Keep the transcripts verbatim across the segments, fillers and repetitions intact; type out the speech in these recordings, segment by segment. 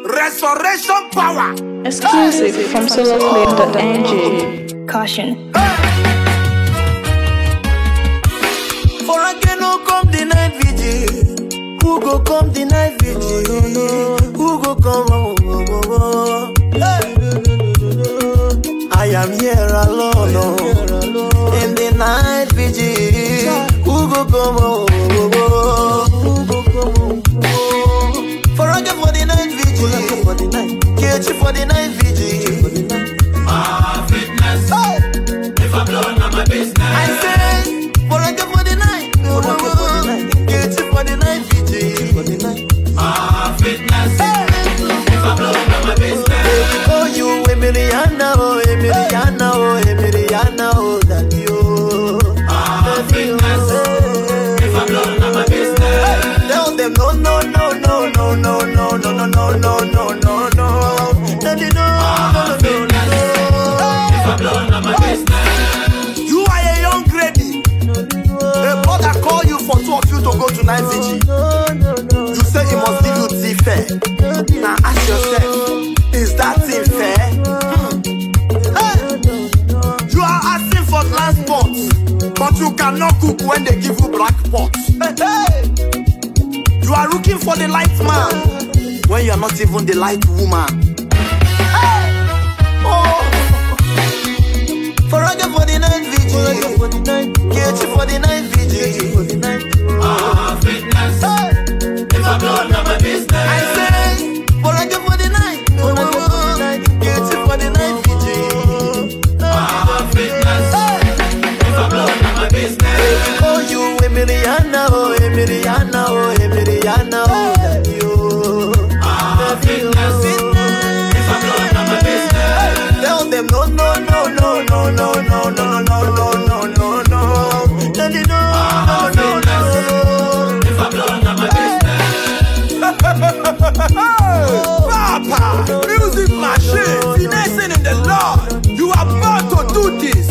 Resurrection power. Exclusive from solo play dot n g. Caution. For again, who come the night vigil? Who go come the night vigil? Who go come? Oh, oh, oh, oh. Hey. I am here alone, oh, in the night vigil. Who go come? Oh, oh, oh. Who go come? Oh. For again for the night vigil, catch you for the night vigil. My fitness. Hey. If I'm blown on my business. I say, for again for the night, oh, oh, oh. Catch you for the night vigil. My fitness. Hey. If I'm blown on my business. Oh, you Emiliana, oh, Emiliana, oh, Emiliana, oh, that you. My fitness. If I'm blown on my business. Tell them no, no, no, no, no, no, no, no, no, no, no, no, no, no. Tell them no, no, no, no, no. If I'm blown on my business. You are a young lady. A brother call you for two of you to go to night vigil. You say he must give you tea fair. Now ask yourself, is that thing fair? Hmm. Hey. You are asking for glass pots, but you cannot cook when they give you black pots. Hey, hey. You are looking for the light man when you are not even the light woman. Hey. Oh. For again for the night vigil, catch you for the night vigil. My fitness. Hey. If I'm blown on my business. I say, for again for the night, oh, oh, oh. Catch you for the night vigil. My fitness. Hey. If I'm blown on my business. Oh, you Emiliana, oh, Emiliana, oh, Emiliana, oh, that you. My fitness. If I'm blown on my business. Tell them no, no, no, no, no, no, no, no, no, no, no, no, no. Tell them no, no, no, no. If I'm blown on my business. Papa, music machine, finessing in the Lord. You are about to do this.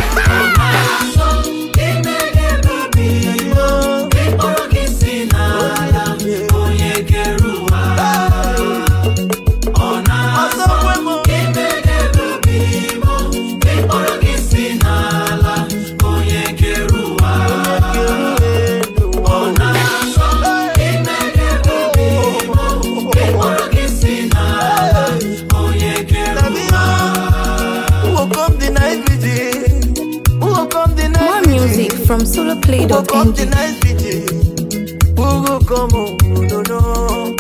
More music from solo play dot n g. Who go come? Oh, no, no.